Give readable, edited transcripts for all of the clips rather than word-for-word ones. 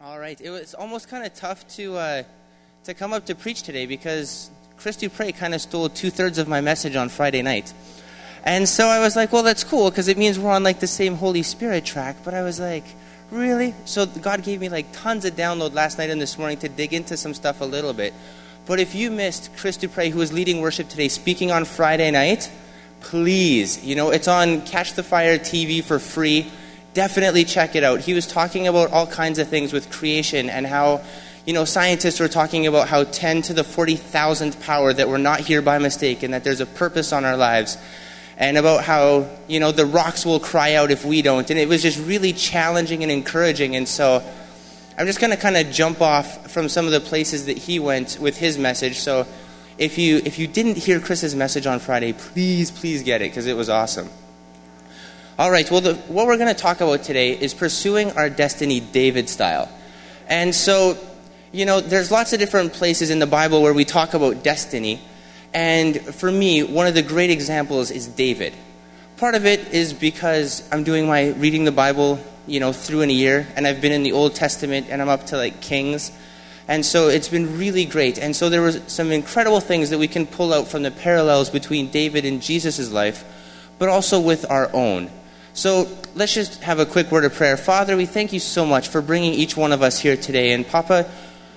All right. It was almost kind of tough to come up to preach today because Chris Dupre kind of stole 2/3 of my message on Friday night. And so I was like, well, that's cool because it means we're on like the same Holy Spirit track. But I was like, really? So God gave me like tons of download last night and this morning to dig into some stuff a little bit. But if you missed Chris Dupre, who was leading worship today, speaking on Friday night, please, it's on Catch the Fire TV for free. Definitely check it out. He was talking about all kinds of things with creation and how, scientists were talking about how 10 to the 40,000th power that we're not here by mistake and that there's a purpose on our lives. And about how, the rocks will cry out if we don't. And it was just really challenging and encouraging. And so I'm just going to kind of jump off from some of the places that he went with his message. So if you didn't hear Chris's message on Friday, please get it because it was awesome. All right, well, what we're going to talk about today is pursuing our destiny David style. And so, there's lots of different places in the Bible where we talk about destiny. And for me, one of the great examples is David. Part of it is because I'm doing my reading the Bible, through in a year. And I've been in the Old Testament and I'm up to like Kings. And so it's been really great. And so there was some incredible things that we can pull out from the parallels between David and Jesus' life, but also with our own. So let's just have a quick word of prayer. Father, we thank you so much for bringing each one of us here today. And Papa,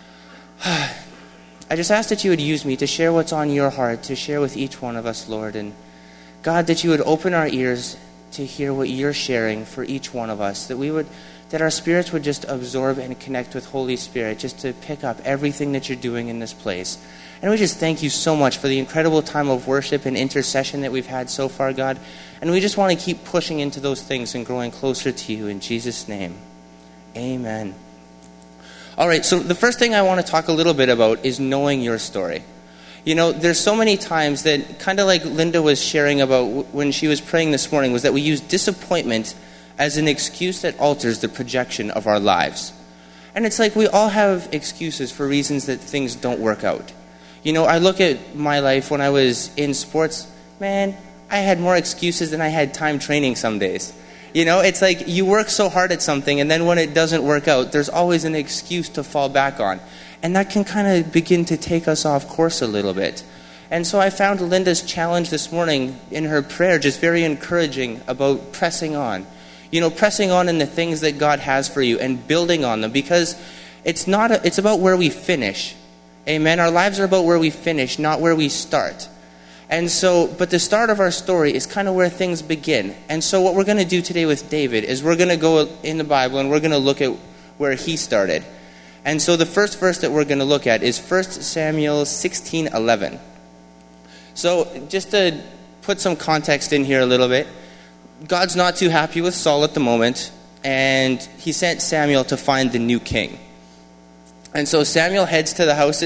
I just ask that you would use me to share what's on your heart, to share with each one of us, Lord. And God, that you would open our ears to hear what you're sharing for each one of us, that our spirits would just absorb and connect with Holy Spirit, just to pick up everything that you're doing in this place. And we just thank you so much for the incredible time of worship and intercession that we've had so far, God. And we just want to keep pushing into those things and growing closer to you in Jesus' name. Amen. All right, so the first thing I want to talk a little bit about is knowing your story. There's so many times that, kind of like Linda was sharing about when she was praying this morning, was that we use disappointment as an excuse that alters the projection of our lives. And it's like we all have excuses for reasons that things don't work out. I look at my life when I was in sports, man, I had more excuses than I had time training some days. It's like you work so hard at something and then when it doesn't work out, there's always an excuse to fall back on. And that can kind of begin to take us off course a little bit. And so I found Linda's challenge this morning in her prayer just very encouraging about pressing on. Pressing on in the things that God has for you and building on them, because it's about where we finish. Amen. Our lives are about where we finish, not where we start. And so, but the start of our story is kind of where things begin. And so what we're going to do today with David is we're going to go in the Bible and we're going to look at where he started. And so the first verse that we're going to look at is 1 Samuel 16:11. So just to put some context in here a little bit, God's not too happy with Saul at the moment, and he sent Samuel to find the new king. And so Samuel heads to the house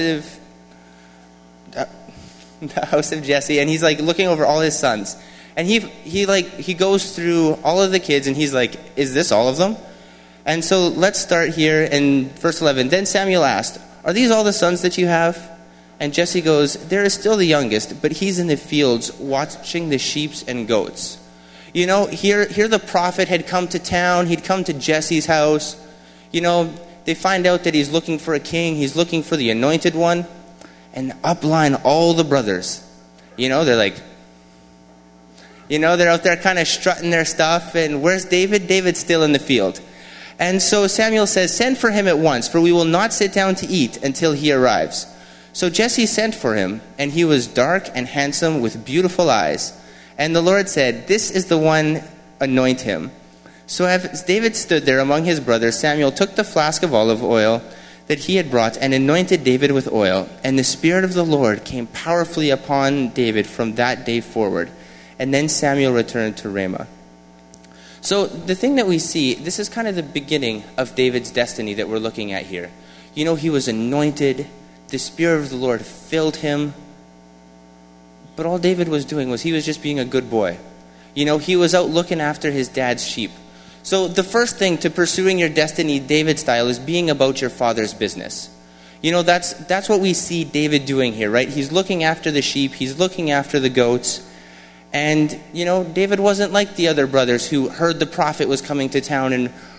of Jesse, and he's like looking over all his sons. And he goes through all of the kids, and he's like, is this all of them? And so let's start here in verse 11. Then Samuel asked, are these all the sons that you have? And Jesse goes, there is still the youngest, but he's in the fields watching the sheep and goats. Here the prophet had come to town. He'd come to Jesse's house. They find out that he's looking for a king. He's looking for the anointed one. And upline all the brothers. They're like, they're out there kind of strutting their stuff. And where's David? David's still in the field. And so Samuel says, send for him at once, for we will not sit down to eat until he arrives. So Jesse sent for him, and he was dark and handsome with beautiful eyes. And the Lord said, this is the one, anoint him. So as David stood there among his brothers, Samuel took the flask of olive oil that he had brought and anointed David with oil. And the Spirit of the Lord came powerfully upon David from that day forward. And then Samuel returned to Ramah. So the thing that we see, this is kind of the beginning of David's destiny that we're looking at here. He was anointed. The Spirit of the Lord filled him. But all David was doing was he was just being a good boy. He was out looking after his dad's sheep. So the first thing to pursuing your destiny David style is being about your father's business. That's what we see David doing here, right? He's looking after the sheep. He's looking after the goats. And, David wasn't like the other brothers who heard the prophet was coming to town and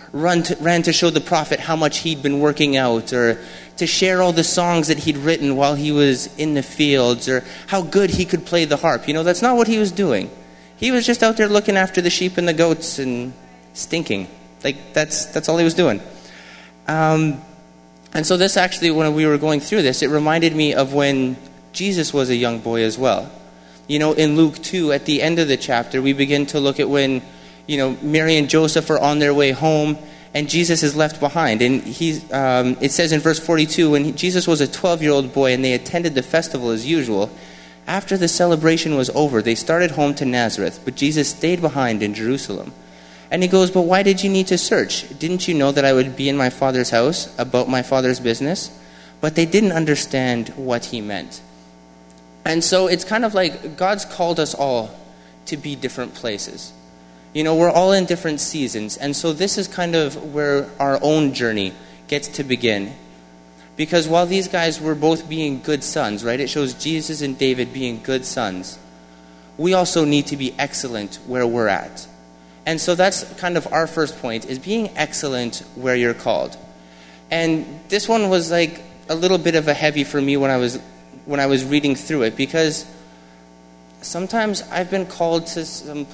ran to show the prophet how much he'd been working out, or to share all the songs that he'd written while he was in the fields, or how good he could play the harp. That's not what he was doing. He was just out there looking after the sheep and the goats and stinking. That's all he was doing. And so this actually, when we were going through this, it reminded me of when Jesus was a young boy as well. In Luke 2, at the end of the chapter, we begin to look at when, Mary and Joseph are on their way home, and Jesus is left behind. And it says in verse 42, when Jesus was a 12-year-old boy and they attended the festival as usual, after the celebration was over, they started home to Nazareth, but Jesus stayed behind in Jerusalem. And he goes, "But why did you need to search? Didn't you know that I would be in my Father's house about my Father's business?" But they didn't understand what he meant. And so it's kind of like God's called us all to be different places. We're all in different seasons. And so this is kind of where our own journey gets to begin. Because while these guys were both being good sons, right? It shows Jesus and David being good sons. We also need to be excellent where we're at. And so that's kind of our first point, is being excellent where you're called. And this one was like a little bit of a heavy for me when I was reading through it, because sometimes I've been called to some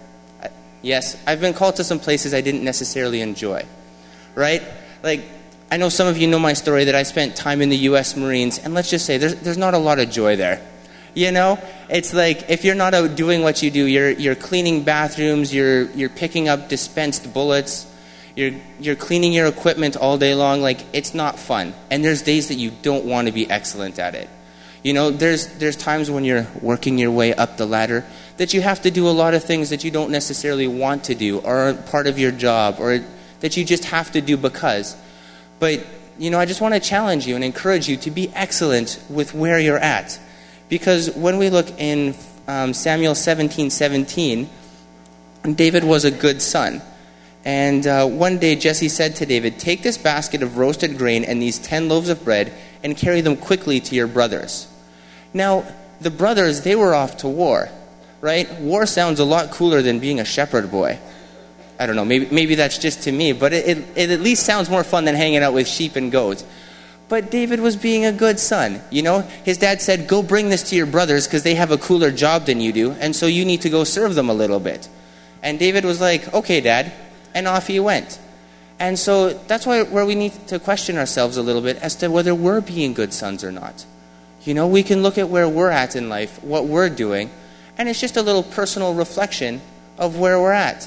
places I didn't necessarily enjoy, right? I know some of you know my story that I spent time in the U.S. Marines, and let's just say there's not a lot of joy there. It's like if you're not out doing what you do, you're cleaning bathrooms, you're picking up dispensed bullets, you're cleaning your equipment all day long. It's not fun, and there's days that you don't want to be excellent at it. There's times when you're working your way up the ladder that you have to do a lot of things that you don't necessarily want to do, or are part of your job, or that you just have to do because. But, I just want to challenge you and encourage you to be excellent with where you're at. Because when we look in Samuel 17:17, David was a good son. And one day Jesse said to David, "Take this basket of roasted grain and these 10 loaves of bread and carry them quickly to your brothers." Now, the brothers, they were off to war, right? War sounds a lot cooler than being a shepherd boy. I don't know, maybe that's just to me, but it at least sounds more fun than hanging out with sheep and goats. But David was being a good son. His dad said, "Go bring this to your brothers because they have a cooler job than you do, and so you need to go serve them a little bit." And David was like, "Okay, Dad," and off he went. And so that's where we need to question ourselves a little bit as to whether we're being good sons or not. We can look at where we're at in life, what we're doing, and it's just a little personal reflection of where we're at.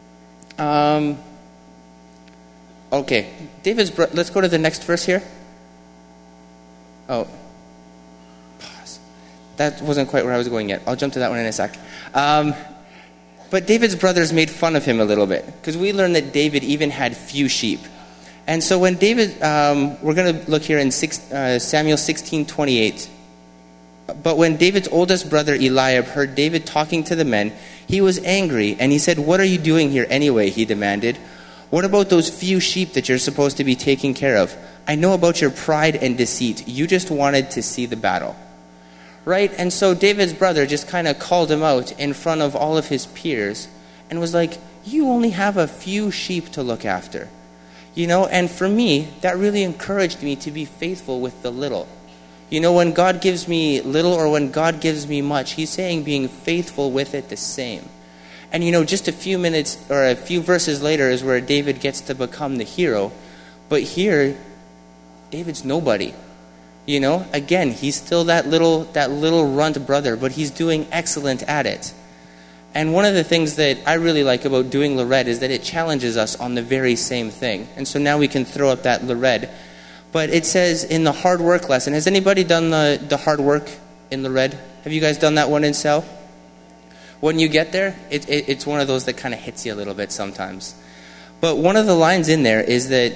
Okay, let's go to the next verse here. Oh, pause. That wasn't quite where I was going yet. I'll jump to that one in a sec. But David's brothers made fun of him a little bit, because we learned that David even had few sheep. And so when David, we're going to look here in Samuel 16:28. But when David's oldest brother Eliab heard David talking to the men, he was angry, and he said, "What are you doing here anyway?" he demanded. "What about those few sheep that you're supposed to be taking care of? I know about your pride and deceit. You just wanted to see the battle." Right? And so David's brother just kind of called him out in front of all of his peers and was like, "You only have a few sheep to look after." And for me, that really encouraged me to be faithful with the little. When God gives me little or when God gives me much, he's saying being faithful with it the same. And just a few minutes or a few verses later is where David gets to become the hero. But here, David's nobody. Again, he's still that little runt brother, but he's doing excellent at it. And one of the things that I really like about doing Lorette is that it challenges us on the very same thing. And so now we can throw up that Lorette. But it says in the hard work lesson, has anybody done the hard work in Lorette? Have you guys done that one in Cell? When you get there, it's one of those that kind of hits you a little bit sometimes. But one of the lines in there is that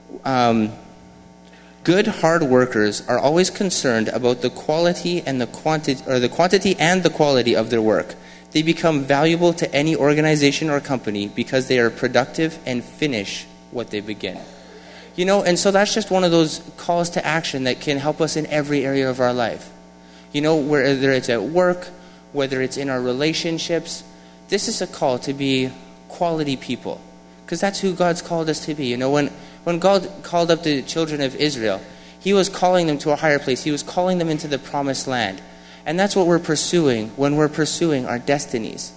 good hard workers are always concerned about the quality and the quantity and the quality of their work. They become valuable to any organization or company because they are productive and finish what they begin. And so that's just one of those calls to action that can help us in every area of our life. Whether it's at work, whether it's in our relationships, this is a call to be quality people. because that's who God's called us to be. When God called up the children of Israel, he was calling them to a higher place. He was calling them into the promised land. And that's what we're pursuing when we're pursuing our destinies.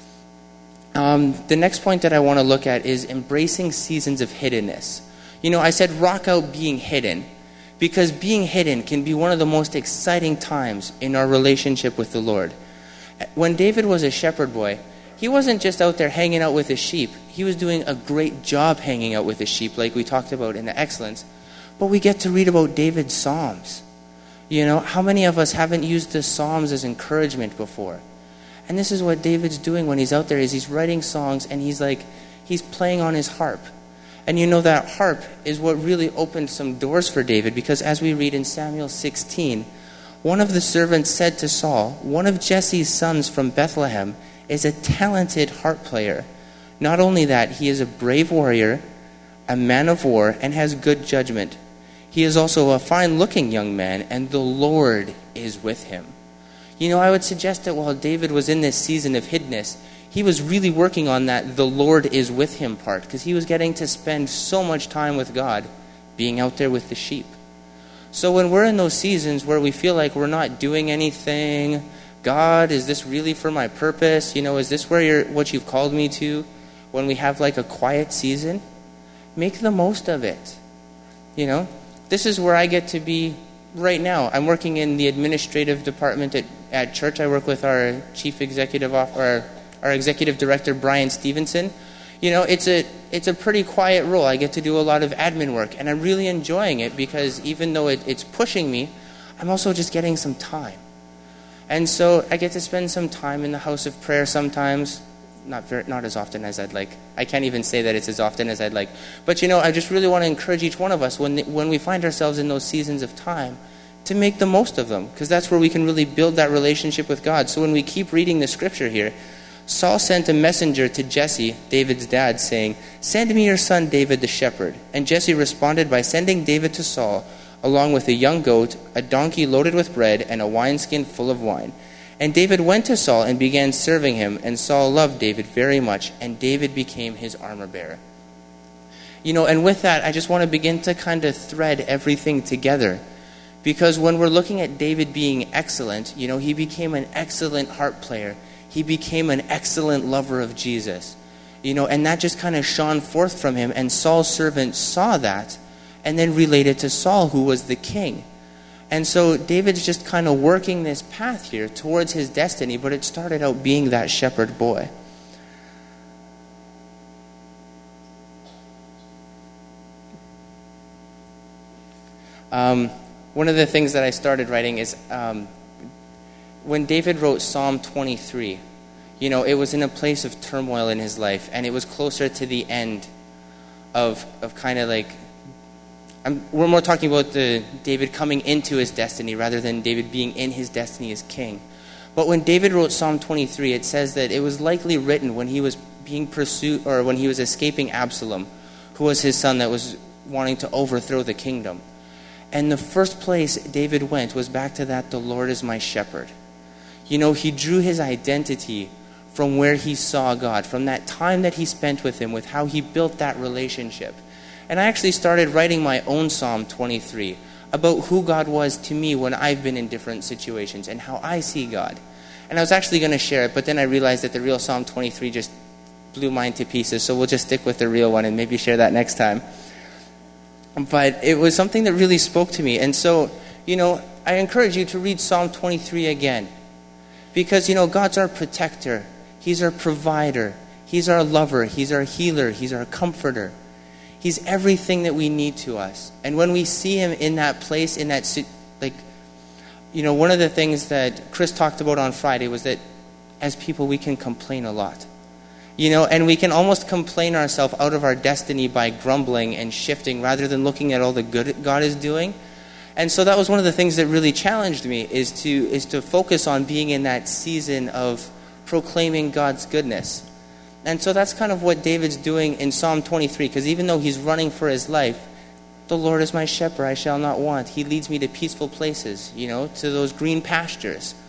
The next point that I want to look at is embracing seasons of hiddenness. I said rock out being hidden, because being hidden can be one of the most exciting times in our relationship with the Lord. When David was a shepherd boy, he wasn't just out there hanging out with his sheep. He was doing a great job hanging out with his sheep, like we talked about in the Excellence. But we get to read about David's Psalms. How many of us haven't used the Psalms as encouragement before? And this is what David's doing when he's out there, is he's writing songs, and he's playing on his harp. And that harp is what really opened some doors for David, because as we read in Samuel 16, one of the servants said to Saul, "One of Jesse's sons from Bethlehem is a talented harp player. Not only that, he is a brave warrior, a man of war, and has good judgment. He is also a fine-looking young man, and the Lord is with him." I would suggest that while David was in this season of hiddenness, he was really working on that "the Lord is with him" part, because he was getting to spend so much time with God, being out there with the sheep. So when we're in those seasons where we feel like we're not doing anything, God, is this really for my purpose? Is this what you've called me to? When we have like a quiet season, make the most of it. This is where I get to be right now. I'm working in the administrative department at church. I work with our chief executive officer, our executive director, Brian Stevenson. It's a pretty quiet role. I get to do a lot of admin work, and I'm really enjoying it, because even though it's pushing me, I'm also just getting some time. And so I get to spend some time in the house of prayer sometimes, not as often as I'd like. I can't even say that it's as often as I'd like. But I just really want to encourage each one of us when we find ourselves in those seasons of time to make the most of them, because that's where we can really build that relationship with God. So when we keep reading the scripture here, Saul sent a messenger to Jesse, David's dad, saying, "Send me your son David the shepherd." And Jesse responded by sending David to Saul, along with a young goat, a donkey loaded with bread, and a wineskin full of wine. And David went to Saul and began serving him, and Saul loved David very much, and David became his armor bearer. And with that, I just want to begin to kind of thread everything together. Because when we're looking at David being excellent, he became an excellent harp player. He became an excellent lover of Jesus. And that just kind of shone forth from him, and Saul's servant saw that, and then related to Saul, who was the king. And so David's just kind of working this path here towards his destiny, but it started out being that shepherd boy. One of the things that I started writing is when David wrote Psalm 23, it was in a place of turmoil in his life, and it was closer to the end of kind of like, we're more talking about David coming into his destiny rather than David being in his destiny as king. But when David wrote Psalm 23, it says that it was likely written when he was being pursued, or when he was escaping Absalom, who was his son that was wanting to overthrow the kingdom. And the first place David went was back to that, "The Lord is my shepherd." He drew his identity from where he saw God, from that time that he spent with him, with how he built that relationship. And I actually started writing my own Psalm 23 about who God was to me when I've been in different situations and how I see God. And I was actually going to share it, but then I realized that the real Psalm 23 just blew mine to pieces, so we'll just stick with the real one and maybe share that next time. But it was something that really spoke to me. And so, I encourage you to read Psalm 23 again. Because, God's our protector. He's our provider. He's our lover. He's our healer. He's our comforter. He's everything that we need to us. And when we see him in that place, in that, one of the things that Chris talked about on Friday was that as people, we can complain a lot. And we can almost complain ourselves out of our destiny by grumbling and shifting rather than looking at all the good God is doing. And so that was one of the things that really challenged me, is to focus on being in that season of proclaiming God's goodness. And so that's kind of what David's doing in Psalm 23, because even though he's running for his life, "The Lord is my shepherd, I shall not want. He leads me to peaceful places," to those green pastures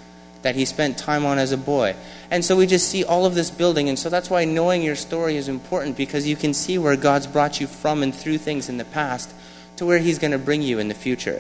that he spent time on as a boy. And so we just see all of this building. And so that's why knowing your story is important, because you can see where God's brought you from and through things in the past to where he's going to bring you in the future.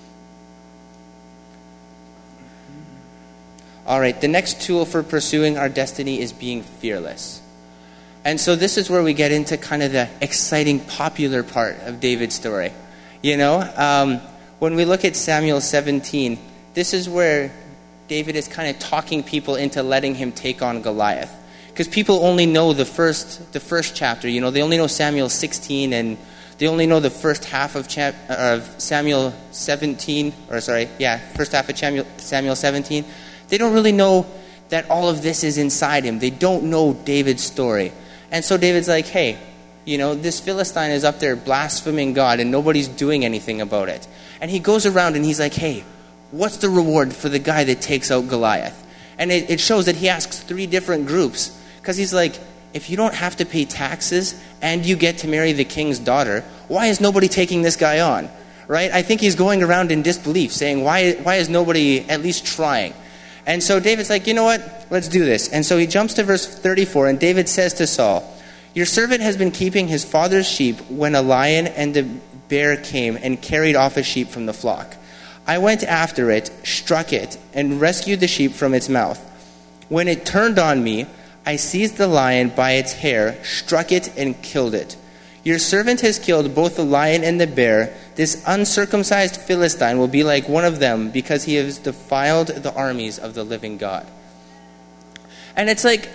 All right, the next tool for pursuing our destiny is being fearless. And so this is where we get into kind of the exciting, popular part of David's story. When we look at Samuel 17, this is where David is kind of talking people into letting him take on Goliath. Because people only know the first chapter. They only know Samuel 16, and they only know the first half of Samuel 17. First half of Samuel 17. They don't really know that all of this is inside him. They don't know David's story. And so David's like, hey, this Philistine is up there blaspheming God and nobody's doing anything about it. And he goes around and he's like, hey, what's the reward for the guy that takes out Goliath? And it shows that he asks 3 different groups. Because he's like, if you don't have to pay taxes and you get to marry the king's daughter, why is nobody taking this guy on? Right? I think he's going around in disbelief, saying, why is nobody at least trying? And so David's like, you know what? Let's do this. And so he jumps to verse 34, and David says to Saul, your servant has been keeping his father's sheep when a lion and a bear came and carried off a sheep from the flock. I went after it, struck it, and rescued the sheep from its mouth. When it turned on me, I seized the lion by its hair, struck it, and killed it. Your servant has killed both the lion and the bear. This uncircumcised Philistine will be like one of them because he has defiled the armies of the living God. And it's like,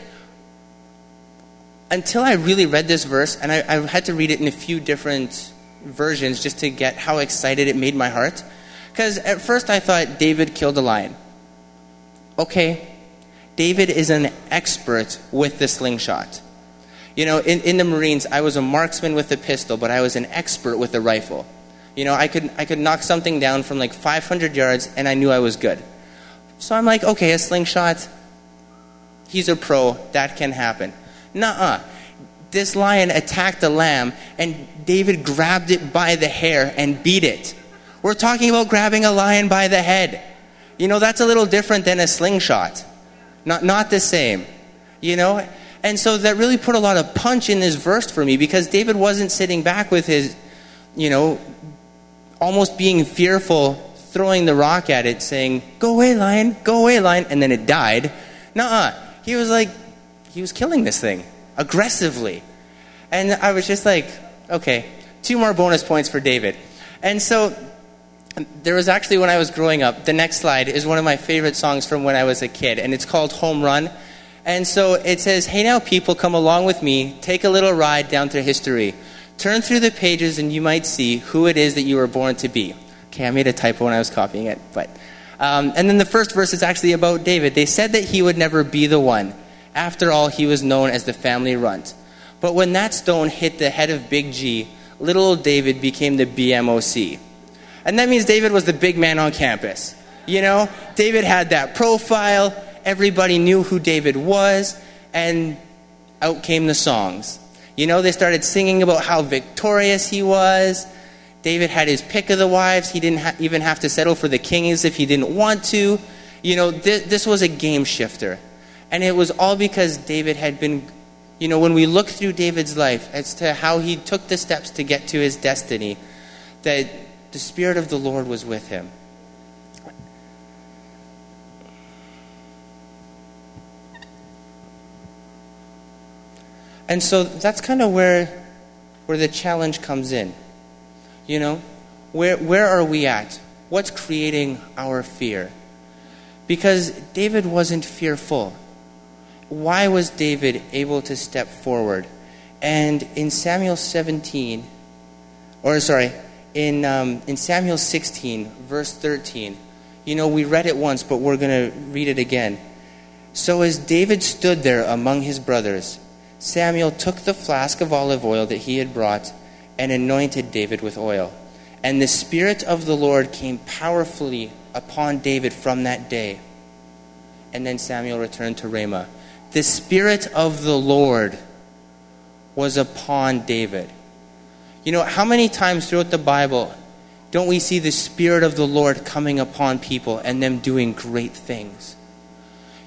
until I really read this verse, and I had to read it in a few different versions just to get how excited it made my heart. Because at first I thought David killed a lion. Okay, David is an expert with the slingshot. In the Marines, I was a marksman with a pistol, but I was an expert with a rifle. I could knock something down from like 500 yards, and I knew I was good. So I'm like, okay, a slingshot, he's a pro, that can happen. Nuh-uh. This lion attacked a lamb, and David grabbed it by the hair and beat it. We're talking about grabbing a lion by the head. That's a little different than a slingshot. Not the same. And so that really put a lot of punch in this verse for me, because David wasn't sitting back with his, almost being fearful, throwing the rock at it, saying, go away, lion, and then it died. Nuh-uh. He was killing this thing aggressively. And I was just like, okay, 2 more bonus points for David. And so there was actually, when I was growing up, the next slide is one of my favorite songs from when I was a kid, and it's called Home Run. And so it says, hey now people, come along with me, take a little ride down through history. Turn through the pages and you might see who it is that you were born to be. Okay, I made a typo when I was copying it. And then the first verse is actually about David. They said that he would never be the one. After all, he was known as the family runt. But when that stone hit the head of Big G, little old David became the BMOC. And that means David was the big man on campus. David had that profile. Everybody knew who David was. And out came the songs. They started singing about how victorious he was. David had his pick of the wives. He didn't even have to settle for the kings if he didn't want to. This was a game shifter. And it was all because David had been, when we look through David's life as to how he took the steps to get to his destiny, that the Spirit of the Lord was with him. And so that's kind of where the challenge comes in. Where are we at? What's creating our fear? Because David wasn't fearful. Why was David able to step forward? And in Samuel 16, verse 13, we read it once, but we're going to read it again. So as David stood there among his brothers, Samuel took the flask of olive oil that he had brought and anointed David with oil. And the Spirit of the Lord came powerfully upon David from that day. And then Samuel returned to Ramah. The Spirit of the Lord was upon David. How many times throughout the Bible don't we see the Spirit of the Lord coming upon people and them doing great things?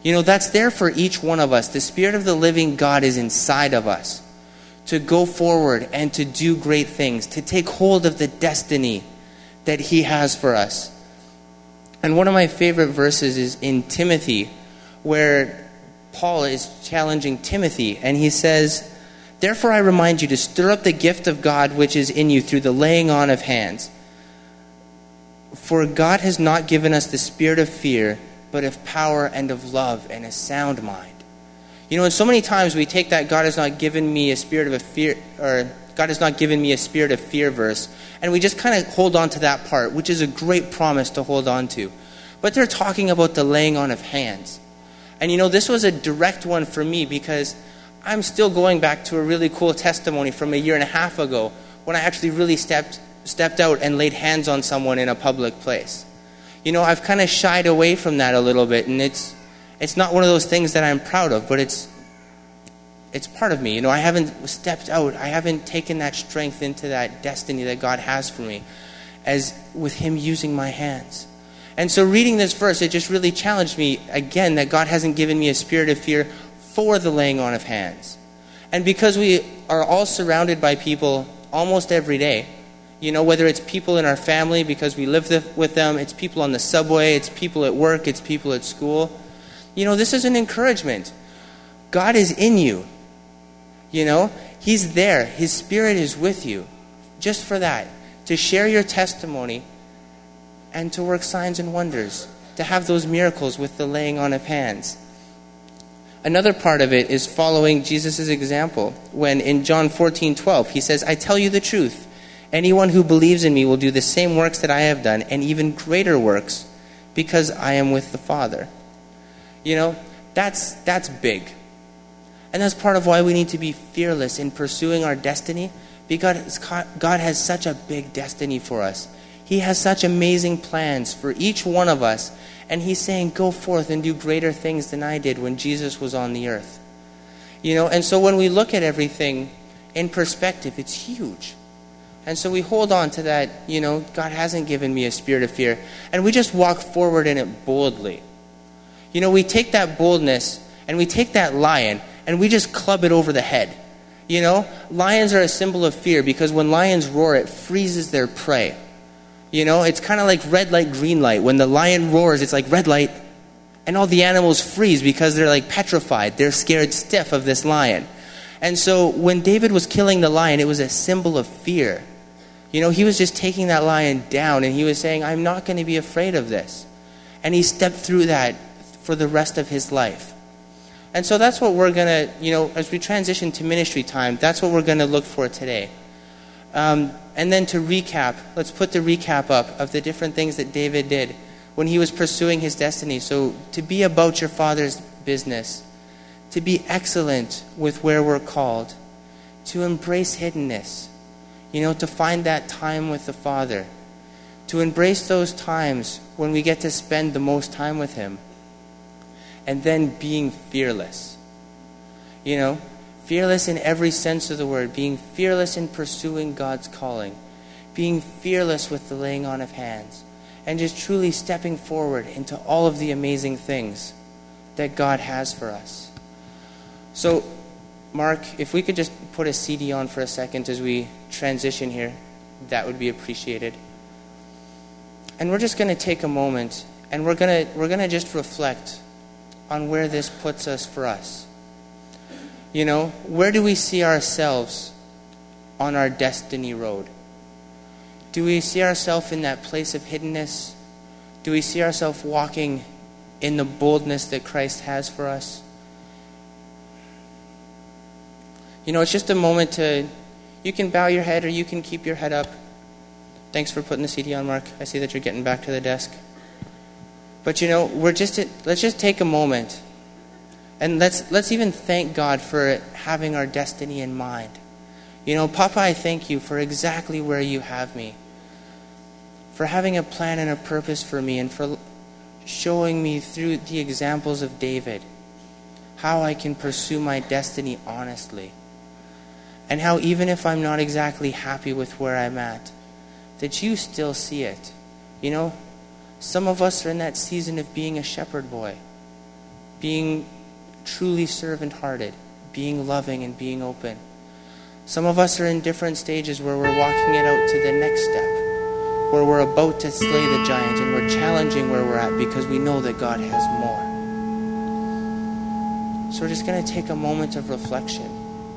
That's there for each one of us. The Spirit of the living God is inside of us to go forward and to do great things, to take hold of the destiny that he has for us. And one of my favorite verses is in Timothy, where Paul is challenging Timothy, and he says, "Therefore I remind you to stir up the gift of God which is in you through the laying on of hands. For God has not given us the spirit of fear, but of power and of love and a sound mind." And so many times we take that God has not given me a spirit of fear, or God has not given me a spirit of fear verse, and we just kind of hold on to that part, which is a great promise to hold on to. But they're talking about the laying on of hands. And this was a direct one for me, because I'm still going back to a really cool testimony from a year and a half ago when I actually really stepped out and laid hands on someone in a public place. I've kind of shied away from that a little bit, and it's not one of those things that I'm proud of, but it's part of me. I haven't stepped out. I haven't taken that strength into that destiny that God has for me, as with him using my hands. And so reading this verse, it just really challenged me again that God hasn't given me a spirit of fear for the laying on of hands. And because we are all surrounded by people almost every day, whether it's people in our family because we live with them, it's people on the subway, it's people at work, it's people at school. This is an encouragement. God is in you. He's there. His Spirit is with you. Just for that. To share your testimony and to work signs and wonders. To have those miracles with the laying on of hands. Another part of it is following Jesus' example. When in John 14:12, he says, "I tell you the truth. Anyone who believes in me will do the same works that I have done, and even greater works, because I am with the Father." That's big. And that's part of why we need to be fearless in pursuing our destiny, because God has such a big destiny for us. He has such amazing plans for each one of us, and he's saying, go forth and do greater things than I did when Jesus was on the earth. And so when we look at everything in perspective, it's huge. And so we hold on to that, God hasn't given me a spirit of fear, and we just walk forward in it boldly. We take that boldness and we take that lion and we just club it over the head. Lions are a symbol of fear because when lions roar, it freezes their prey. It's kind of like red light, green light. When the lion roars, it's like red light, and all the animals freeze because they're like petrified. They're scared stiff of this lion. And so when David was killing the lion, it was a symbol of fear. He was just taking that lion down and he was saying, I'm not going to be afraid of this. And he stepped through that for the rest of his life. And so that's what we're going to, as we transition to ministry time, that's what we're going to look for today. And then to recap, let's put the recap up of the different things that David did when he was pursuing his destiny. So to be about your Father's business, to be excellent with where we're called, to embrace hiddenness, to find that time with the Father, to embrace those times when we get to spend the most time with him, and then being fearless. Fearless in every sense of the word, being fearless in pursuing God's calling, being fearless with the laying on of hands, and just truly stepping forward into all of the amazing things that God has for us. So, Mark, if we could just put a CD on for a second as we transition here, that would be appreciated. And we're just going to take a moment, and we're going to just reflect on where this puts us for us. Where do we see ourselves on our destiny road? Do we see ourselves in that place of hiddenness? Do we see ourselves walking in the boldness that Christ has for us? It's just a moment to, you can bow your head or you can keep your head up. Thanks for putting the CD on, Mark. I see that you're getting back to the desk. But let's just take a moment. And let's even thank God for having our destiny in mind. Papa, I thank you for exactly where you have me. For having a plan and a purpose for me, and for showing me through the examples of David how I can pursue my destiny honestly. And how even if I'm not exactly happy with where I'm at, that you still see it. Some of us are in that season of being a shepherd boy. being truly servant-hearted, being loving and being open. Some of us are in different stages where we're walking it out to the next step, where we're about to slay the giant and we're challenging where we're at because we know that God has more. So we're just going to take a moment of reflection.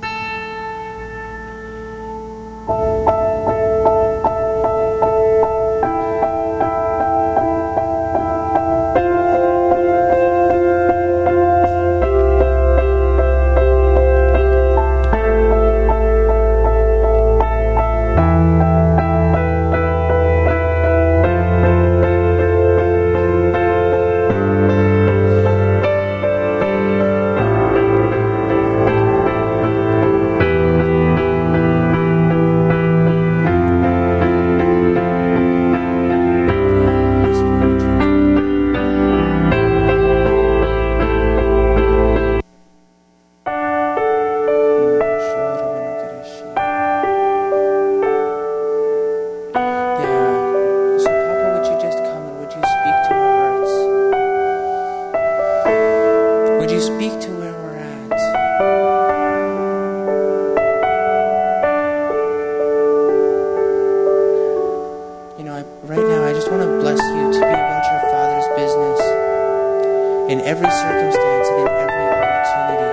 In every circumstance and in every opportunity.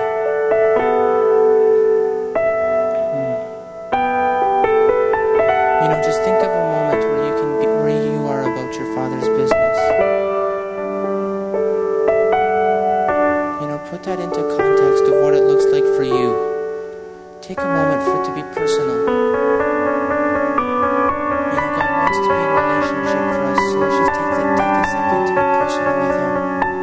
Just think of a moment where you are about your Father's business. Put that into context of what it looks like for you. Take a moment for it to be personal. God wants to be in relationship for us, so let's just take a second to be personal with Him.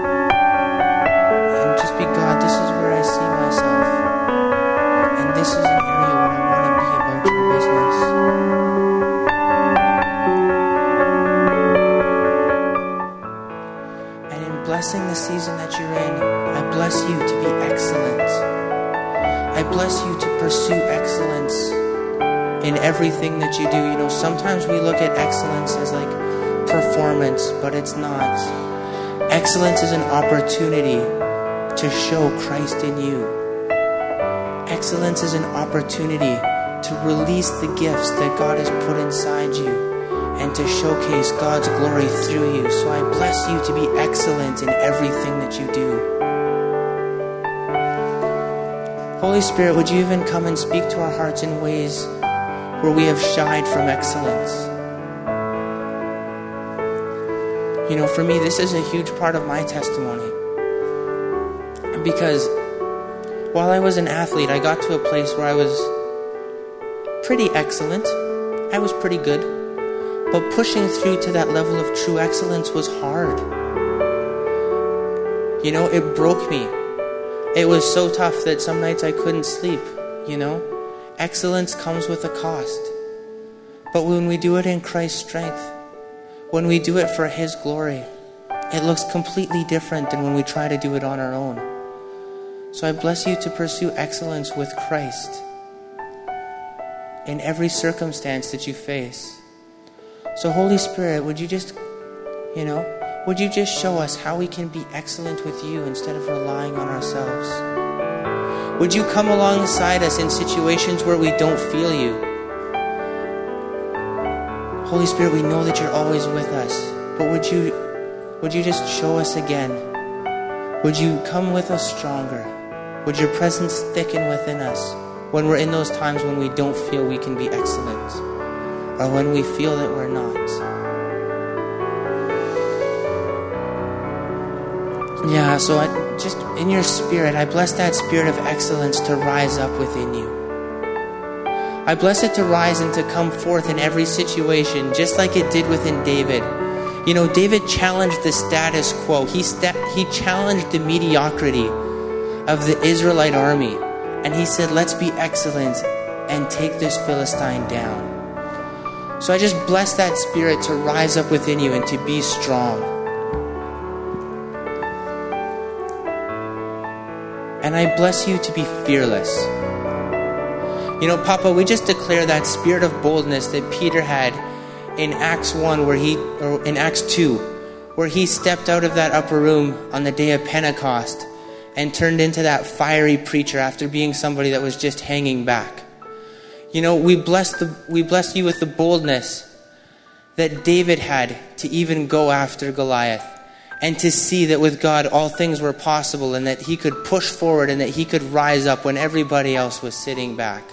God, this is where I see myself, and this is an area where I want to be about your business. And in blessing the season that you're in, I bless you to be excellent. I bless you to pursue excellence in everything that you do. Sometimes we look at excellence as like performance, but it's not. Excellence is an opportunity to show Christ in you. Excellence is an opportunity to release the gifts that God has put inside you and to showcase God's glory through you. So I bless you to be excellent in everything that you do. Holy Spirit, would you even come and speak to our hearts in ways where we have shied from excellence? For me, this is a huge part of my testimony. Because while I was an athlete, I got to a place where I was pretty excellent. I was pretty good. But pushing through to that level of true excellence was hard. It broke me. It was so tough that some nights I couldn't sleep, Excellence comes with a cost. But when we do it in Christ's strength, when we do it for His glory, it looks completely different than when we try to do it on our own. So I bless you to pursue excellence with Christ in every circumstance that you face. So Holy Spirit, would you just show us how we can be excellent with you instead of relying on ourselves? Would you come alongside us in situations where we don't feel you? Holy Spirit, we know that you're always with us, but would you just show us again? Would you come with us stronger? Would your presence thicken within us when we're in those times when we don't feel we can be excellent, or when we feel that we're not? So just in your spirit, I bless that spirit of excellence to rise up within you. I bless it to rise and to come forth in every situation, just like it did within David. David challenged the status quo. He challenged the mediocrity of the Israelite army. And he said, let's be excellent and take this Philistine down. So I just bless that spirit to rise up within you and to be strong. And I bless you to be fearless. Papa, we just declare that spirit of boldness that Peter had in Acts 1 in Acts 2, where he stepped out of that upper room on the day of Pentecost and turned into that fiery preacher after being somebody that was just hanging back. You know, we bless you with the boldness that David had to even go after Goliath, and to see that with God all things were possible, and that he could push forward and that he could rise up when everybody else was sitting back.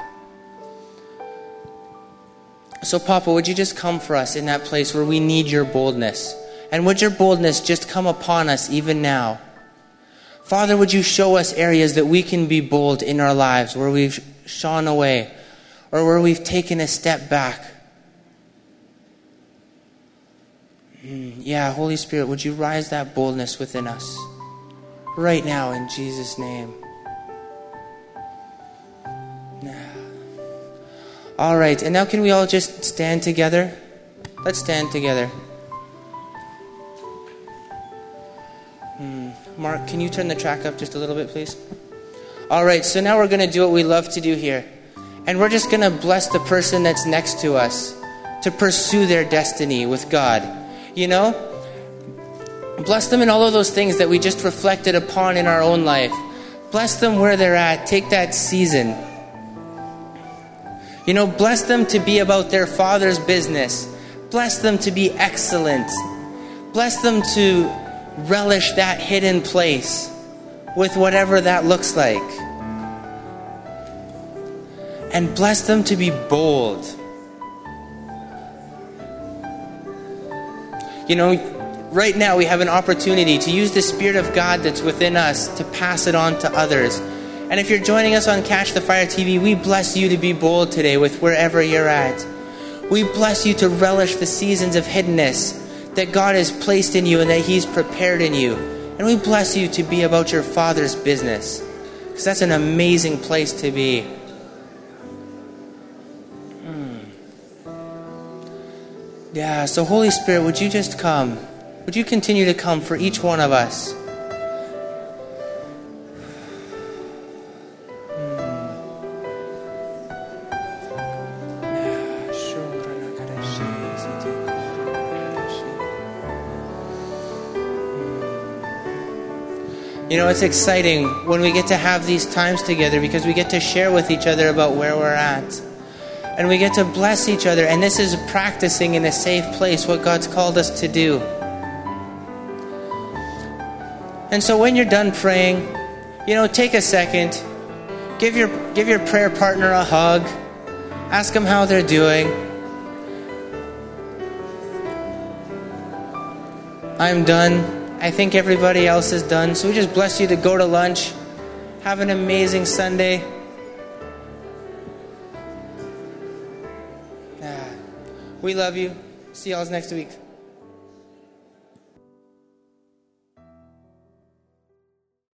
So Papa, would you just come for us in that place where we need your boldness? And would your boldness just come upon us even now? Father, would you show us areas that we can be bold in our lives, where we've shone away or where we've taken a step back? Yeah, Holy Spirit, would you rise that boldness within us right now in Jesus' name. All right, and now can we all just stand together? Let's stand together. Mark, can you turn the track up just a little bit, please? All right, so now we're going to do what we love to do here. And we're just going to bless the person that's next to us to pursue their destiny with God. You know? Bless them in all of those things that we just reflected upon in our own life. Bless them where they're at. Take that season. You know, bless them to be about their Father's business. Bless them to be excellent. Bless them to relish that hidden place with whatever that looks like. And bless them to be bold. You know, right now we have an opportunity to use the Spirit of God that's within us to pass it on to others. And if you're joining us on Catch the Fire TV, we bless you to be bold today with wherever you're at. We bless you to relish the seasons of hiddenness that God has placed in you and that He's prepared in you. And we bless you to be about your Father's business, because that's an amazing place to be. Yeah, so Holy Spirit, would you just come? Would you continue to come for each one of us? You know, it's exciting when we get to have these times together, because we get to share with each other about where we're at. And we get to bless each other. And this is practicing in a safe place what God's called us to do. And so when you're done praying, you know, take a second. Give your prayer partner a hug. Ask them how they're doing. I'm done. I think everybody else is done. So we just bless you to go to lunch. Have an amazing Sunday. We love you. See y'all next week.